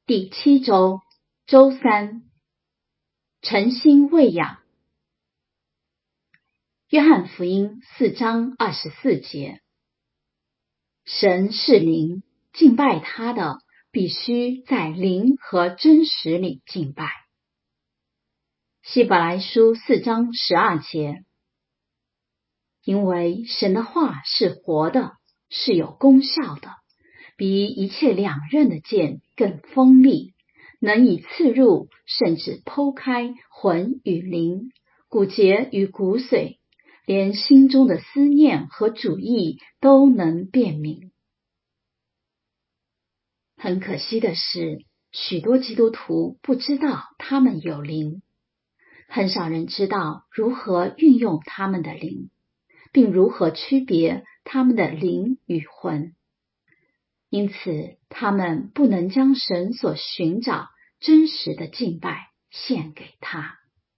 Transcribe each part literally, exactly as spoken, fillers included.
第七周，周三，诚心喂养。约翰福音四章二十四节，神是灵，敬拜他的必须在灵和真实里敬拜。希伯来书四章十二节，因为神的话是活的，是有功效的，比一切两刃的剑更锋利，能以刺入，甚至剖开魂与灵，骨节与骨髓，连心中的思念和主意都能辨明。很可惜的是，许多基督徒不知道他们有灵，很少人知道如何运用他们的灵，并如何区别他们的灵与魂。因此，他们不能将神所寻找真实的敬拜献给他。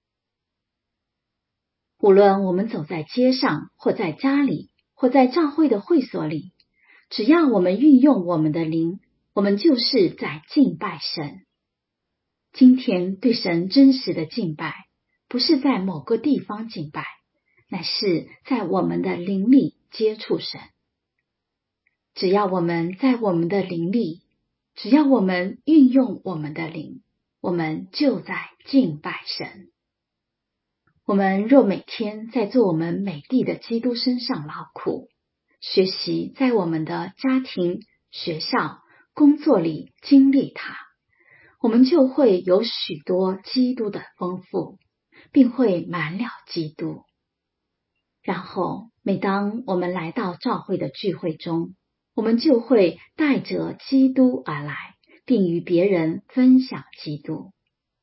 无论我们走在街上，或在家里，或在教会的会所里，只要我们运用我们的灵，我们就是在敬拜神。今天对神真实的敬拜，不是在某个地方敬拜，乃是在我们的灵里接触神。只要我们在我们的灵里，只要我们运用我们的灵，我们就在敬拜神。我们若每天在做我们美丽的基督身上劳苦，学习在我们的家庭、学校、工作里经历它，我们就会有许多基督的丰富，并会满了基督。然后每当我们来到教会的聚会中，我们就会带着基督而来，并与别人分享基督。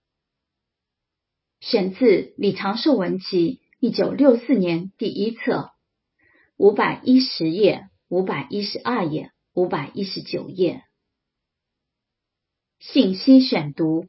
选自李长寿文集一九六四年第一册，五百一十页、五百一十二页、五百一十九页。信息选读。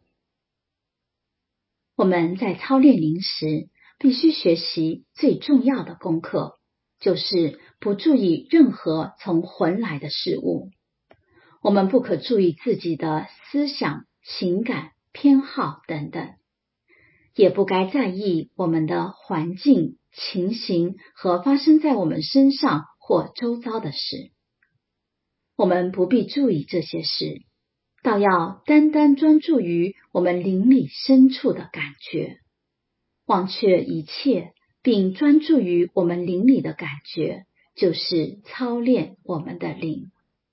我们在操练灵时，必须学习最重要的功课，就是不注意任何从魂来的事物。我们不可注意自己的思想、情感、偏好等等，也不该在意我们的环境、情形和发生在我们身上或周遭的事。我们不必注意这些事，倒要单单专注于我们灵里深处的感觉，忘却一切，并专注于我们灵里的感觉，就是操练我们的灵。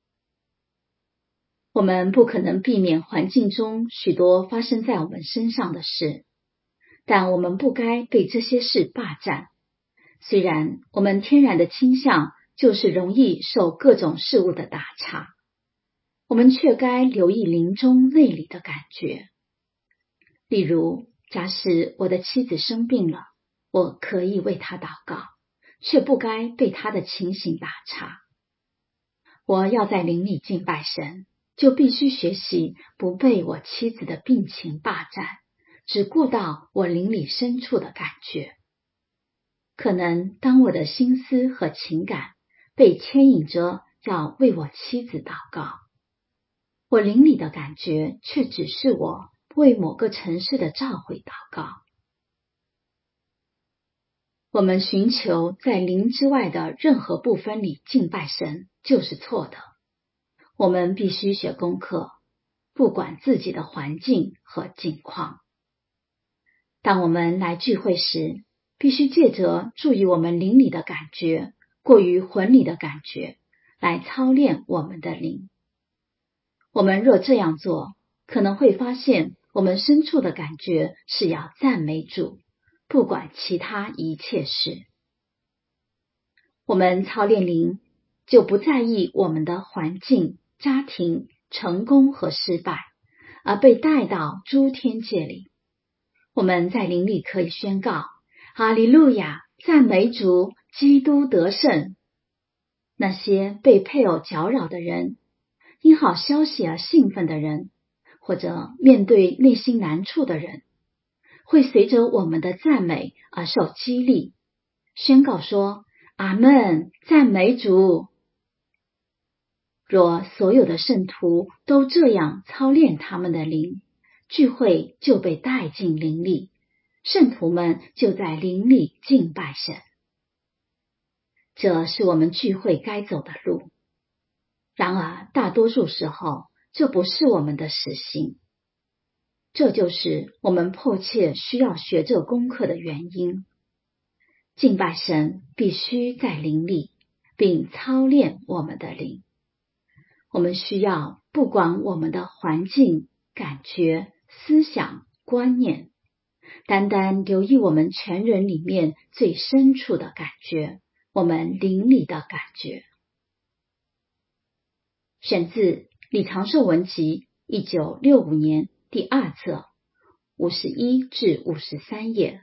我们不可能避免环境中许多发生在我们身上的事，但我们不该被这些事霸占。虽然我们天然的倾向就是容易受各种事物的打岔，我们却该留意灵中内里的感觉。例如，假使我的妻子生病了，我可以为她祷告，却不该被她的情形打岔。我要在灵里敬拜神，就必须学习不被我妻子的病情霸占，只顾到我灵里深处的感觉。可能当我的心思和情感被牵引着要为我妻子祷告，我灵里的感觉却只是我为某个城市的召会祷告。我们寻求在灵之外的任何部分里敬拜神，就是错的。我们必须学功课，不管自己的环境和境况。当我们来聚会时，必须借着注意我们灵里的感觉，过于魂里的感觉，来操练我们的灵。我们若这样做，可能会发现我们深处的感觉是要赞美主，不管其他一切事。我们操练灵，就不在意我们的环境、家庭、成功和失败，而被带到诸天界里。我们在灵里可以宣告：哈利路亚，赞美主，基督得胜。那些被配偶搅扰的人，因好消息而兴奋的人，或者面对内心难处的人，会随着我们的赞美而受激励，宣告说：阿们，赞美主。 若所有的圣徒都这样操练他们的灵，聚会就被带进灵里，圣徒们就在灵里敬拜神。这是我们聚会该走的路。然而，大多数时候，这不是我们的实行。这就是我们迫切需要学这功课的原因。敬拜神必须在灵里，并操练我们的灵。我们需要不管我们的环境、感觉、思想、观念，单单留意我们全人里面最深处的感觉，我们灵里的感觉。选自李长寿文集一九六五年第二册五十一至五十三页。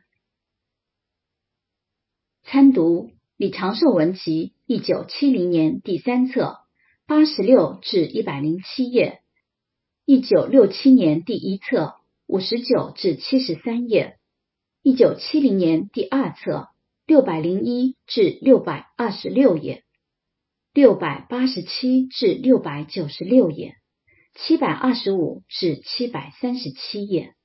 参读李长寿文集一九七零年第三册八十六至一百零七页，一九六七年第一册五十九至七十三页，一九七零年第二册六百零一至六百二十六页，六百八十七至六百九十六页，七百二十五至七百三十七页。